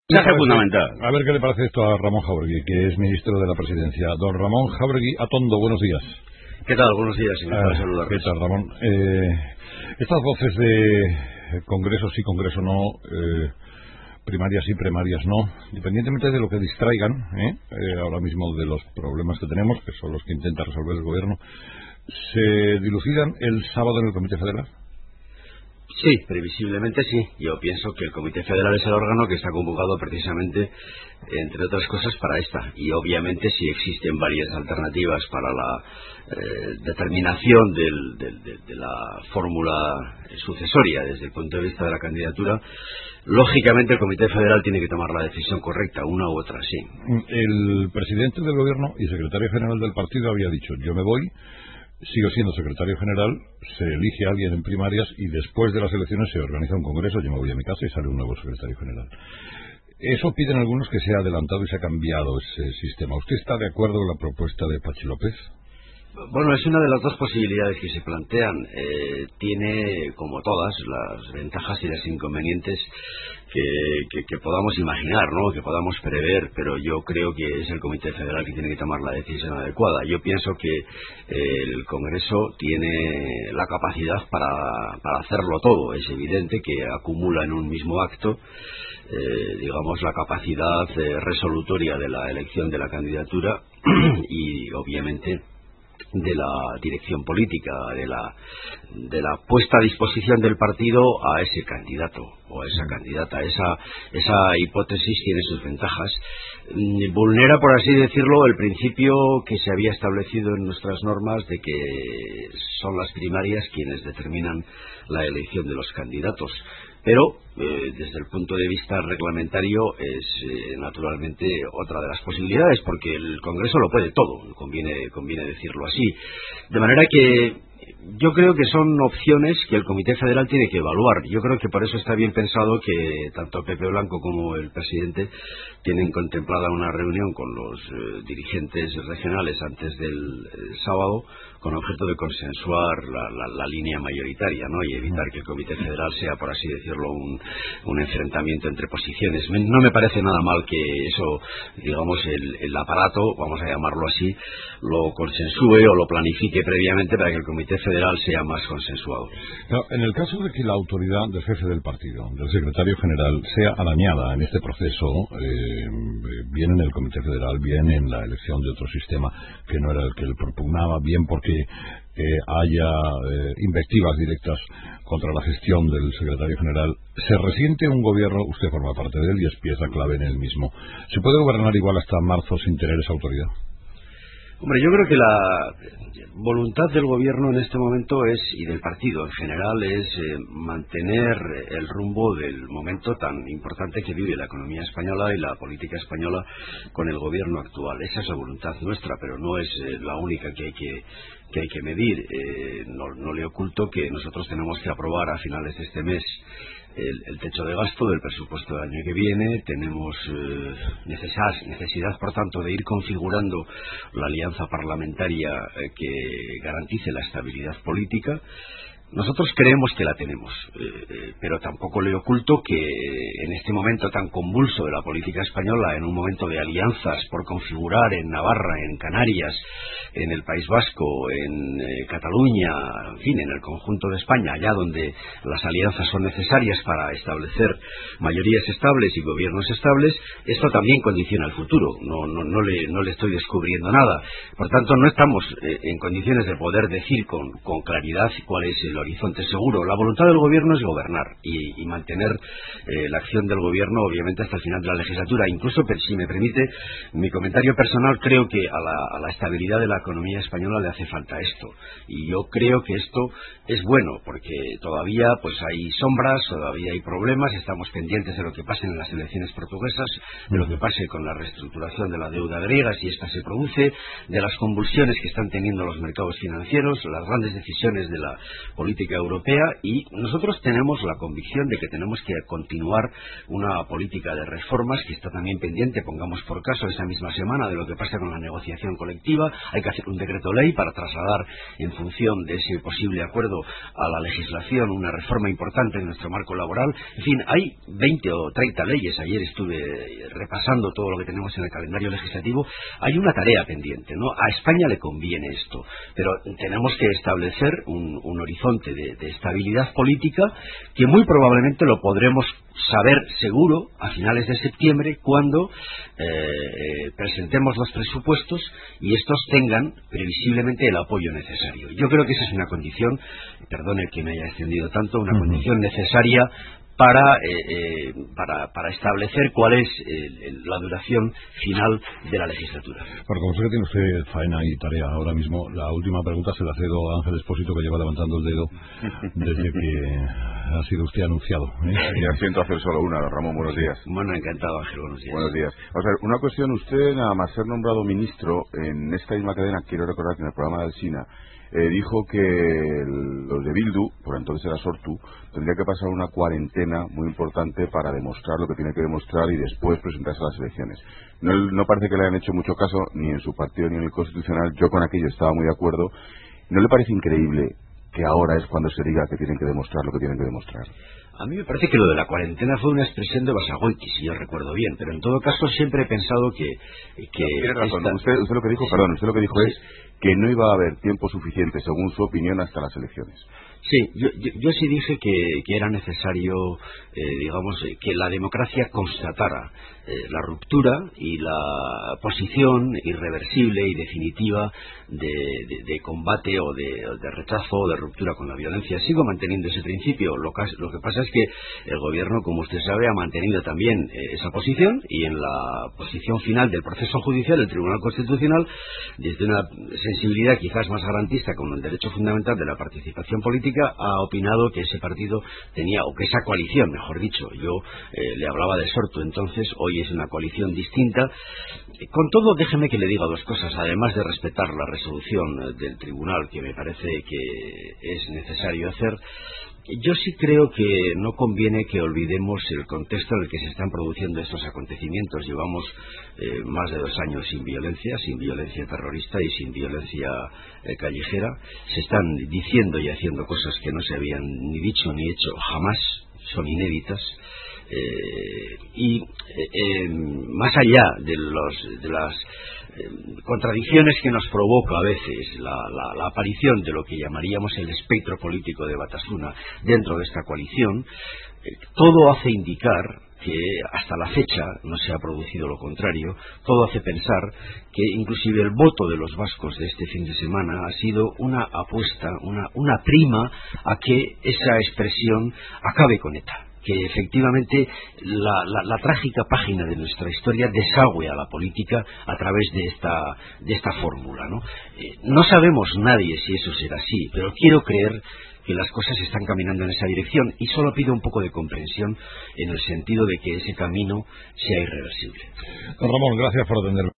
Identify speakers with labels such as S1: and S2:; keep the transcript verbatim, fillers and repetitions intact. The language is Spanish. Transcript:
S1: Mensaje fundamental.
S2: A ver qué le parece esto a Ramón Jáuregui, que es ministro de la Presidencia. Don Ramón Jáuregui Atondo, buenos días.
S3: ¿Qué tal? Buenos días, encantado de saludarles.
S2: ¿Qué tal, Ramón? Eh, estas voces de Congreso sí, Congreso no, eh, primarias sí, primarias no, independientemente de lo que distraigan, ¿eh? Eh, ahora mismo de los problemas que tenemos, que son los que intenta resolver el Gobierno, ¿se dilucidan el sábado en el Comité Federal?
S3: Sí, previsiblemente sí. Yo pienso que el Comité Federal es el órgano que está convocado precisamente, entre otras cosas, para esta. Y obviamente si existen varias alternativas para la eh, determinación del, del, de, de la fórmula sucesoria desde el punto de vista de la candidatura, lógicamente el Comité Federal tiene que tomar la decisión correcta, una u otra, sí.
S2: El presidente del Gobierno y secretario general del partido había dicho, yo me voy, sigo siendo secretario general, se elige a alguien en primarias y después de las elecciones se organiza un congreso, yo me voy a mi casa y sale un nuevo secretario general. Eso piden algunos que se ha adelantado y se ha cambiado ese sistema. ¿Usted está de acuerdo con la propuesta de Pachi López?
S3: Bueno, es una de las dos posibilidades que se plantean. Eh, tiene, como todas, las ventajas y los inconvenientes que, que, que podamos imaginar, ¿no? Que podamos prever, pero yo creo que es el Comité Federal que tiene que tomar la decisión adecuada. Yo pienso que eh, el Congreso tiene la capacidad para, para hacerlo todo. Es evidente que acumula en un mismo acto Eh, digamos, la capacidad eh, resolutoria de la elección de la candidatura y obviamente de la dirección política, de la de la puesta a disposición del partido a ese candidato o a esa candidata. Esa esa hipótesis tiene sus ventajas. Vulnera, por así decirlo, el principio que se había establecido en nuestras normas de que son las primarias quienes determinan la elección de los candidatos. Pero eh, desde el punto de vista reglamentario es eh, naturalmente otra de las posibilidades, porque el Congreso lo puede todo, conviene, conviene decirlo así. De manera que yo creo que son opciones que el Comité Federal tiene que evaluar. Yo creo que por eso está bien pensado que tanto Pepe Blanco como el presidente tienen contemplada una reunión con los eh, dirigentes regionales antes del eh, sábado, con objeto de consensuar la, la, la línea mayoritaria, ¿no? Y evitar que el Comité Federal sea, por así decirlo, un, un enfrentamiento entre posiciones. Me, no me parece nada mal que eso, digamos, el, el aparato, vamos a llamarlo así, lo consensúe o lo planifique previamente para que el Comité Federal sea más consensuado.
S2: No, en el caso de que la autoridad del jefe del partido, del secretario general, sea arañada en este proceso, eh, bien en el Comité Federal, bien en la elección de otro sistema que no era el que él propugnaba, bien porque que eh, haya eh, invectivas directas contra la gestión del secretario general, se resiente un gobierno, usted forma parte de él y es pieza clave en él mismo. ¿Se puede gobernar igual hasta marzo sin tener esa autoridad?
S3: Hombre, yo creo que la voluntad del gobierno en este momento es, y del partido en general, es eh, mantener el rumbo del momento tan importante que vive la economía española y la política española con el gobierno actual. Esa es la voluntad nuestra, pero no es eh, la única que hay que, que hay que medir. Eh, no, no le oculto que nosotros tenemos que aprobar a finales de este mes El, el techo de gasto del presupuesto del año que viene. Tenemos eh, necesidad, necesidad, por tanto, de ir configurando la alianza parlamentaria eh, que garantice la estabilidad política. Nosotros creemos que la tenemos, eh, eh, pero tampoco le oculto que en este momento tan convulso de la política española, en un momento de alianzas por configurar en Navarra, en Canarias, en el País Vasco, en eh, Cataluña, en fin, en el conjunto de España, allá donde las alianzas son necesarias para establecer mayorías estables y gobiernos estables, esto también condiciona el futuro. No, no, no, le, no le estoy descubriendo nada. Por tanto, no estamos eh, en condiciones de poder decir con, con claridad cuál es el horizonte seguro. La voluntad del gobierno es gobernar y, y mantener eh, la acción del gobierno, obviamente, hasta el final de la legislatura. Incluso, si me permite mi comentario personal, creo que a la, a la estabilidad de la economía española le hace falta esto, y yo creo que esto es bueno, porque todavía pues hay sombras, todavía hay problemas, estamos pendientes de lo que pase en las elecciones portuguesas, de lo que pase con la reestructuración de la deuda griega, si esta se produce, de las convulsiones que están teniendo los mercados financieros, las grandes decisiones de la política política europea, y nosotros tenemos la convicción de que tenemos que continuar una política de reformas que está también pendiente, pongamos por caso, esa misma semana de lo que pasa con la negociación colectiva. Hay que hacer un decreto ley para trasladar en función de ese posible acuerdo a la legislación una reforma importante en nuestro marco laboral. En fin, hay veinte o treinta leyes. Ayer estuve repasando todo lo que tenemos en el calendario legislativo. Hay una tarea pendiente, ¿no? A España le conviene esto, pero tenemos que establecer un, un horizonte de, de estabilidad política que muy probablemente lo podremos saber seguro a finales de septiembre, cuando eh, presentemos los presupuestos y estos tengan previsiblemente el apoyo necesario. Yo creo que esa es una condición, perdone que me haya extendido tanto, una uh-huh. condición necesaria para, eh, eh, para, para establecer cuál es eh, la duración final de la legislatura.
S2: Porque como sé que tiene usted faena y tarea ahora mismo, la última pregunta se la cedo a Ángel Expósito, que lleva levantando el dedo desde que ha sido usted anunciado, ¿eh?
S1: Ya siento hacer solo una, Ramón, buenos días.
S3: Bueno, encantado, Ángel, buenos días.
S1: Buenos días. O sea, una cuestión, usted nada más ser nombrado ministro en esta misma cadena, quiero recordar que en el programa de Alsina, Eh, dijo que el, los de Bildu, por entonces era Sortu, tendría que pasar una cuarentena muy importante para demostrar lo que tiene que demostrar y después presentarse a las elecciones. No, no parece que le hayan hecho mucho caso, ni en su partido ni en el Constitucional. Yo con aquello estaba muy de acuerdo. ¿No le parece increíble que ahora es cuando se diga que tienen que demostrar lo que tienen que demostrar?
S3: A mí me parece que lo de la cuarentena fue una expresión de Basagoiti, si yo recuerdo bien, pero en todo caso siempre he pensado que... que
S1: no, tiene razón.
S3: esta...
S1: usted, usted lo que dijo, sí. perdón, usted lo que dijo sí. es que no iba a haber tiempo suficiente, según su opinión, hasta las elecciones.
S3: Sí, yo, yo, yo sí dije que, que era necesario, eh, digamos, eh, que la democracia constatara eh, la ruptura y la posición irreversible y definitiva de, de, de combate o de, de rechazo o de ruptura con la violencia. Sigo manteniendo ese principio. Lo que, lo que pasa es que el gobierno, como usted sabe, ha mantenido también eh, esa posición, y en la posición final del proceso judicial, el Tribunal Constitucional, desde una sensibilidad quizás más garantista con el derecho fundamental de la participación política, ha opinado que ese partido tenía, o que esa coalición, mejor dicho, yo eh, le hablaba de Sortu entonces, hoy es una coalición distinta. Con todo, déjeme que le diga dos cosas, además de respetar la resolución del tribunal, que me parece que es necesario hacer. Yo sí creo que no conviene que olvidemos el contexto en el que se están produciendo estos acontecimientos. Llevamos eh, más de dos años sin violencia, sin violencia terrorista y sin violencia eh, callejera. Se están diciendo y haciendo cosas que no se habían ni dicho ni hecho jamás, son inéditas. Eh, y eh, eh, más allá de, los, de las eh, contradicciones que nos provoca a veces la, la, la aparición de lo que llamaríamos el espectro político de Batasuna dentro de esta coalición, eh, todo hace indicar que hasta la fecha no se ha producido lo contrario. Todo hace pensar que inclusive el voto de los vascos de este fin de semana ha sido una apuesta, una, una prima a que esa expresión acabe con ETA, que efectivamente la, la, la trágica página de nuestra historia desagüe a la política a través de esta, de esta fórmula, ¿no? Eh, no sabemos nadie si eso será así, pero quiero creer que las cosas están caminando en esa dirección, y solo pido un poco de comprensión en el sentido de que ese camino sea irreversible.
S2: Don Ramón, gracias por atenderme.